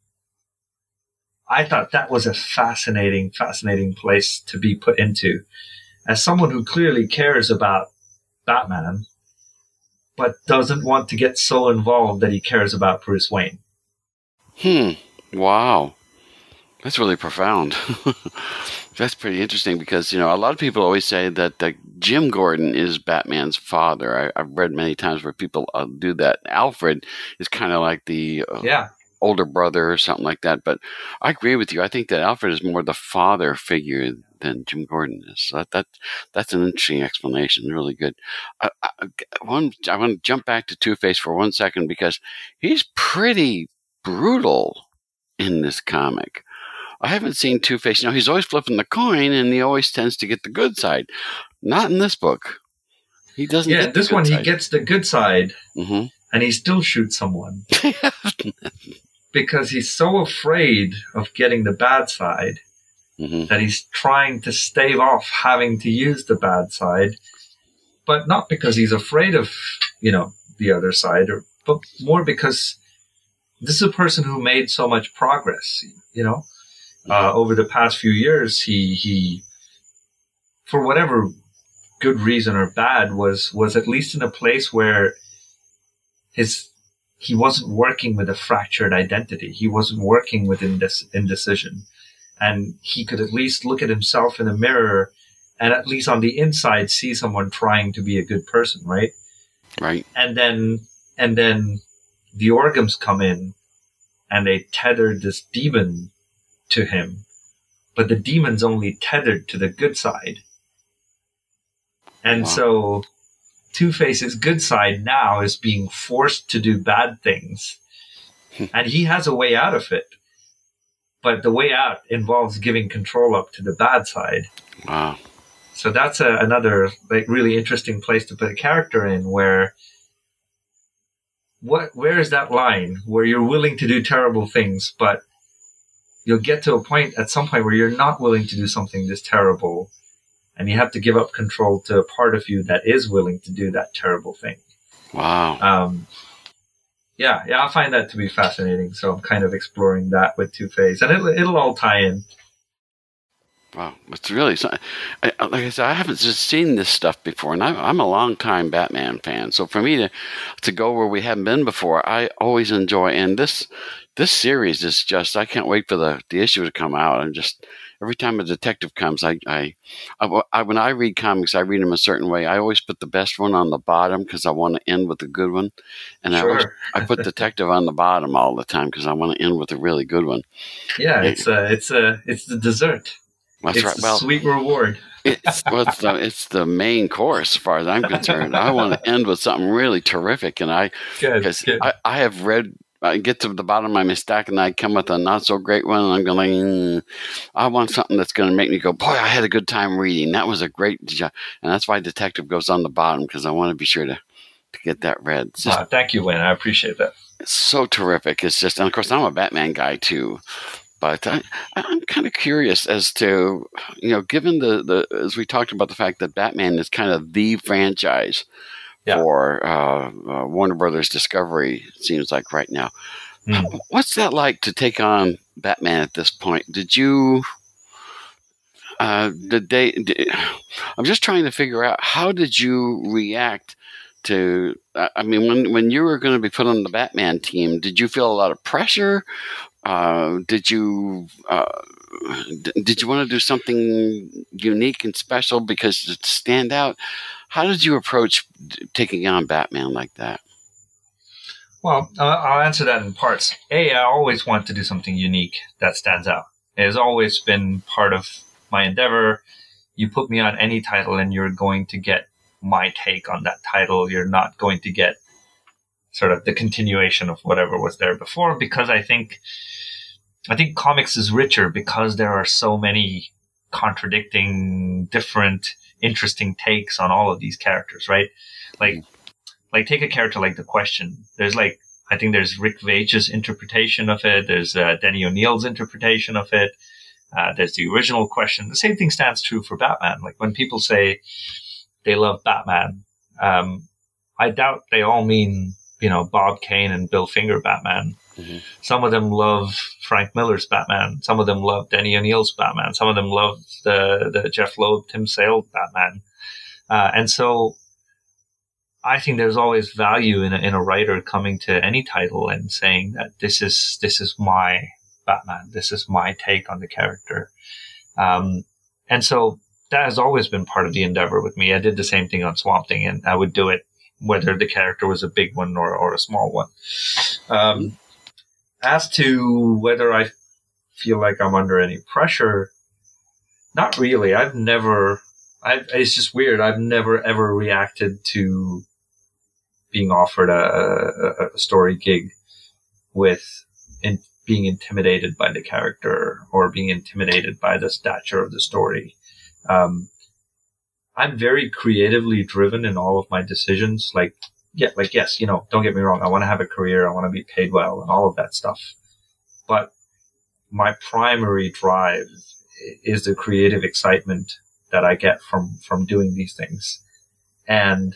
Speaker 3: I thought that was a fascinating, fascinating place to be put into as someone who clearly cares about Batman, but doesn't want to get so involved that he cares about Bruce Wayne.
Speaker 2: Hmm. Wow. That's really profound. That's pretty interesting because, you know, a lot of people always say that, that Jim Gordon is Batman's father. I, I've read many times where people uh, do that. Alfred is kind of like the uh, yeah. older brother or something like that. But I agree with you. I think that Alfred is more the father figure than Jim Gordon is. So that, that that's an interesting explanation. Really good. I, I, one, I want to jump back to Two-Face for one second because he's pretty brutal in this comic. I haven't seen Two-Face. You know, he's always flipping the coin, and he always tends to get the good side. Not in this book. He doesn't.
Speaker 3: Yeah,
Speaker 2: get the
Speaker 3: this
Speaker 2: good
Speaker 3: one
Speaker 2: side.
Speaker 3: he gets the good side,
Speaker 2: mm-hmm.
Speaker 3: and he still shoots someone because he's so afraid of getting the bad side mm-hmm. that he's trying to stave off having to use the bad side, but not because he's afraid of, you know, the other side, or but more because this is a person who made so much progress, you know. Uh, over the past few years, he, he, for whatever good reason or bad, was, was at least in a place where his, he wasn't working with a fractured identity. He wasn't working with indes- indecision. And he could at least look at himself in the mirror and at least on the inside see someone trying to be a good person, right?
Speaker 2: Right.
Speaker 3: And then, and then the Orgums come in and they tether this demon to him, but the demon's only tethered to the good side. And wow. so Two-Face's good side now is being forced to do bad things. And he has a way out of it. But the way out involves giving control up to the bad side.
Speaker 2: Wow.
Speaker 3: So that's a, another like really interesting place to put a character in where what where is that line where you're willing to do terrible things, but you'll get to a point at some point where you're not willing to do something this terrible, and you have to give up control to a part of you that is willing to do that terrible thing.
Speaker 2: Wow.
Speaker 3: Um, yeah, yeah, I find that to be fascinating. So I'm kind of exploring that with Two-Face, and it'll, it'll all tie in.
Speaker 2: Wow, it's really, like I said, I haven't just seen this stuff before, and I'm a long-time Batman fan. So for me to to go where we haven't been before, I always enjoy. And this this series is just, I can't wait for the, the issue to come out. And just every time a detective comes, I, I, I, I when I read comics, I read them a certain way. I always put the best one on the bottom because I want to end with a good one, and
Speaker 3: sure.
Speaker 2: I always, I put detective on the bottom all the time because I want to end with a really good one.
Speaker 3: Yeah, it's a, it's a, it's the dessert.
Speaker 2: That's
Speaker 3: it's
Speaker 2: right.
Speaker 3: the
Speaker 2: Well,
Speaker 3: sweet reward.
Speaker 2: it's well, it's the, it's the main course, as far as I'm concerned. I want to end with something really terrific, and I because I, I have read. I get to the bottom of my stack, and I come with a not so great one, and I'm going, mm, I want something that's going to make me go, boy, I had a good time reading. That was a great job, and that's why Detective goes on the bottom, because I want to be sure to to get that read. It's just,
Speaker 3: oh, thank you, Wayne. I appreciate that.
Speaker 2: It's so terrific. It's just, and of course, I'm a Batman guy too. But I, I'm kind of curious as to, you know, given the, the, as we talked about the fact that Batman is kind of the franchise yeah. for uh, uh, Warner Brothers Discovery, it seems like right now. Mm. What's that like to take on Batman at this point? Did you, uh, did they, did, I'm just trying to figure out, how did you react to, I mean, when, when you were going to be put on the Batman team, did you feel a lot of pressure? Uh, did you uh, d- did you want to do something unique and special because to stand out? How did you approach d- taking on Batman like that?
Speaker 3: Well, uh, I'll answer that in parts. A, I always want to do something unique that stands out. It has always been part of my endeavor. You put me on any title and you're going to get my take on that title. You're not going to get sort of the continuation of whatever was there before, because I think I think comics is richer because there are so many contradicting, different, interesting takes on all of these characters, right? Like, like take a character like The Question. There's like, I think there's Rick Veitch's interpretation of it. There's uh, Denny O'Neil's interpretation of it. Uh, there's the original Question. The same thing stands true for Batman. Like when people say they love Batman, um, I doubt they all mean, you know, Bob Kane and Bill Finger Batman. Mm-hmm. Some of them love Frank Miller's Batman. Some of them love Denny O'Neil's Batman. Some of them love the, the Jeff Loeb, Tim Sale Batman. Uh, and so I think there's always value in a, in a writer coming to any title and saying that this is, this is my Batman. This is my take on the character. Um, and so that has always been part of the endeavor with me. I did the same thing on Swamp Thing, and I would do it whether the character was a big one or, or a small one. Um, as to whether I feel like I'm under any pressure, not really. I've never, I've, it's just weird. I've never ever reacted to being offered a, a, a story gig with in, being intimidated by the character or being intimidated by the stature of the story. Um, I'm very creatively driven in all of my decisions. Like, yeah, like, yes, you know, don't get me wrong. I want to have a career. I want to be paid well and all of that stuff. But my primary drive is the creative excitement that I get from, from doing these things. And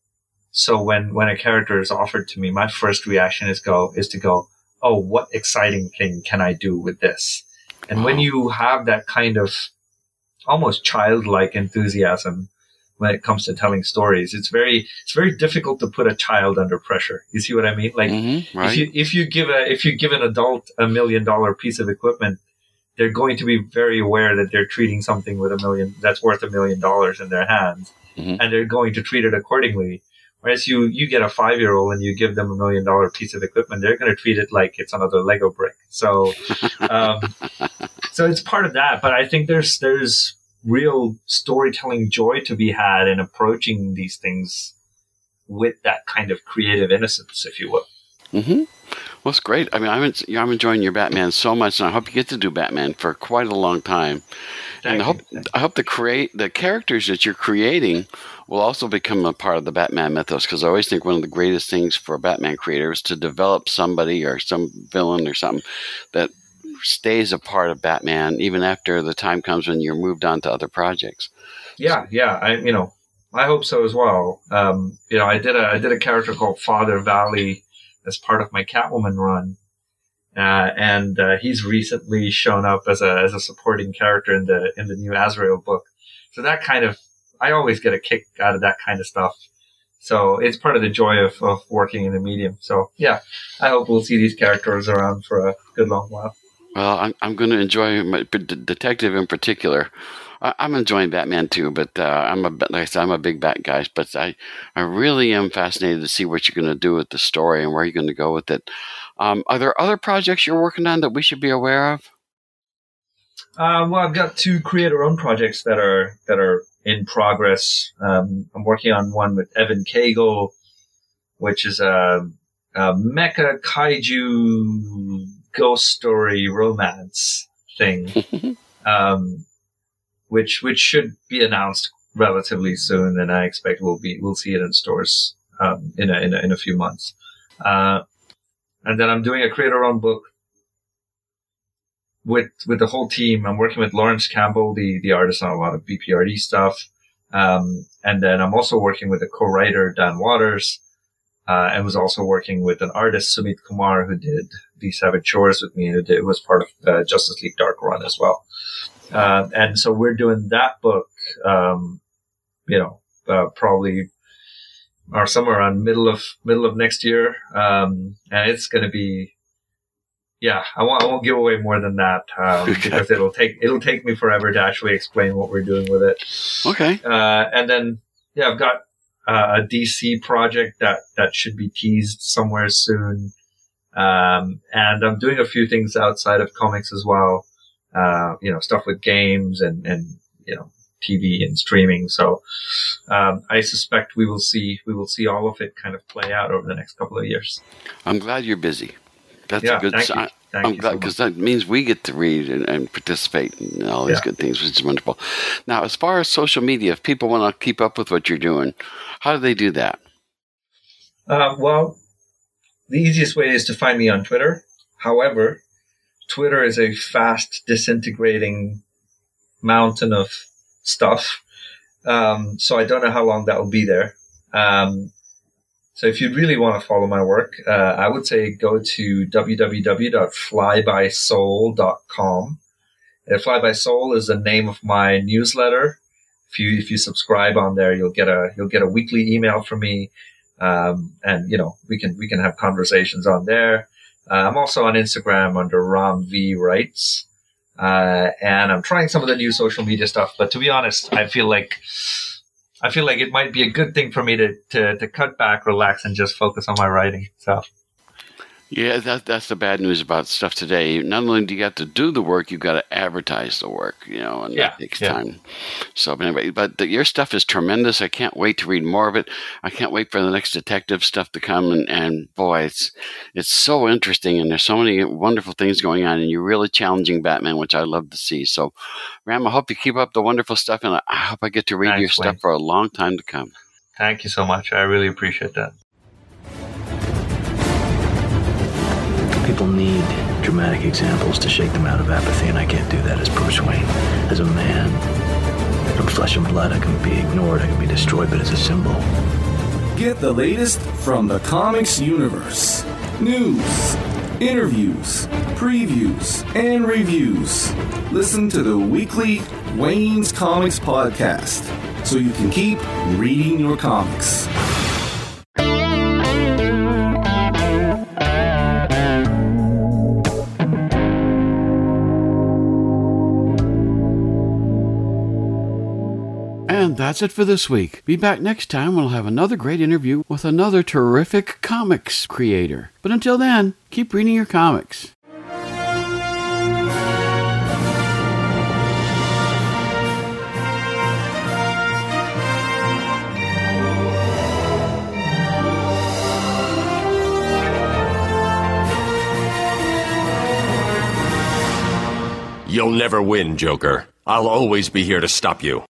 Speaker 3: so when, when a character is offered to me, my first reaction is go, is to go, oh, what exciting thing can I do with this? And when you have that kind of almost childlike enthusiasm when it comes to telling stories, it's very, it's very difficult to put a child under pressure. You see what I mean? Like,
Speaker 2: mm-hmm, right.
Speaker 3: if you, if you give a, if you give an adult a million dollar piece of equipment, they're going to be very aware that they're treating something with a million, that's worth a million dollars in their hands, mm-hmm. and they're going to treat it accordingly. Whereas you, you get a five year old and you give them a million dollar piece of equipment, they're going to treat it like it's another Lego brick. So, um, so it's part of that. But I think there's, there's, real storytelling joy to be had in approaching these things with that kind of creative innocence, if you will.
Speaker 2: Mm-hmm. Well, it's great. I mean, I'm, I'm enjoying your Batman so much, and I hope you get to do Batman for quite a long time.
Speaker 3: Thank
Speaker 2: and I hope
Speaker 3: you.
Speaker 2: I hope the create the characters that you're creating will also become a part of the Batman mythos, because I always think one of the greatest things for a Batman creator is to develop somebody or some villain or something that stays a part of Batman even after the time comes when you're moved on to other projects.
Speaker 3: Yeah, so. yeah. I, you know, I hope so as well. Um, you know, I did a I did a character called Father Valley as part of my Catwoman run, uh, and uh, he's recently shown up as a as a supporting character in the in the new Azrael book. So that kind of, I always get a kick out of that kind of stuff. So it's part of the joy of, of working in the medium. So yeah, I hope we'll see these characters around for a good long while.
Speaker 2: Well, I'm I'm going to enjoy my detective in particular. I, I'm enjoying Batman too, but uh, I'm a like I said, I'm a big Bat guy. But I, I really am fascinated to see what you're going to do with the story and where you're going to go with it. Um, are there other projects you're working on that we should be aware of?
Speaker 3: Uh, well, I've got two creator-owned projects that are that are in progress. Um, I'm working on one with Evan Cagle, which is a, a mecha kaiju ghost story romance thing, um, which which should be announced relatively soon, and I expect we'll be we'll see it in stores um, in a, in a in a few months. Uh, and then I'm doing a creator-owned book with with the whole team. I'm working with Lawrence Campbell, the the artist on a lot of B P R D stuff, um, and then I'm also working with a co-writer, Dan Waters. Uh, and was also working with an artist, Sumit Kumar, who did The Savage Shores with me, who did, was part of the Justice League Dark Run as well. Uh, and so we're doing that book, um, you know, uh, probably or somewhere around middle of, middle of next year. Um, and it's going to be, yeah, I won't, I won't give away more than that, um,
Speaker 2: okay.
Speaker 3: because it'll take, it'll take me forever to actually explain what we're doing with it.
Speaker 2: Okay.
Speaker 3: Uh, and then, yeah, I've got, Uh, a D C project that, that should be teased somewhere soon. Um, and I'm doing a few things outside of comics as well. Uh, you know, stuff with games and, and, you know, T V and streaming. So, um, I suspect we will see, we will see all of it kind of play out over the next couple of years.
Speaker 2: I'm glad you're busy. That's
Speaker 3: yeah,
Speaker 2: a good
Speaker 3: thank
Speaker 2: sign.
Speaker 3: You. Thank
Speaker 2: I'm
Speaker 3: you
Speaker 2: glad
Speaker 3: so
Speaker 2: because that means we get to read and, and participate in all these
Speaker 3: yeah.
Speaker 2: good things, which is wonderful. Now, as far as social media, if people want to keep up with what you're doing, how do they do that?
Speaker 3: Uh, well, the easiest way is to find me on Twitter. However, Twitter is a fast disintegrating mountain of stuff. Um, so I don't know how long that will be there. Um, So if you really want to follow my work, uh, I would say go to w w w dot fly by soul dot com. Uh, Fly by Soul is the name of my newsletter. If you if you subscribe on there, you'll get a you'll get a weekly email from me, um, and you know we can we can have conversations on there. Uh, I'm also on Instagram under Ram V Writes, uh, and I'm trying some of the new social media stuff. But to be honest, I feel like. I feel like it might be a good thing for me to, to, to cut back, relax, and just focus on my writing. So,
Speaker 2: Yeah, that, that's the bad news about stuff today. Not only do you have to do the work, you've got to advertise the work, you know, and
Speaker 3: Yeah,
Speaker 2: that takes
Speaker 3: yeah.
Speaker 2: time. So, but anyway, but the, your stuff is tremendous. I can't wait to read more of it. I can't wait for the next detective stuff to come. And, and boy, it's it's so interesting, and there's so many wonderful things going on, and you're really challenging Batman, which I love to see. So, Ram, I hope you keep up the wonderful stuff, and I, I hope I get to read
Speaker 3: Thanks,
Speaker 2: your stuff
Speaker 3: Wayne.
Speaker 2: for a long time to come.
Speaker 3: Thank you so much. I really appreciate that.
Speaker 4: People need dramatic examples to shake them out of apathy, and I can't do that as Bruce Wayne. As a man, from flesh and blood, I can be ignored, I can be destroyed, but as a symbol.
Speaker 5: Get the latest from the comics universe. News, interviews, previews, and reviews. Listen to the weekly Wayne's Comics podcast so you can keep reading your comics.
Speaker 2: And that's it for this week. Be back next time. We'll have another great interview with another terrific comics creator. But until then, keep reading your comics.
Speaker 6: You'll never win, Joker. I'll always be here to stop you.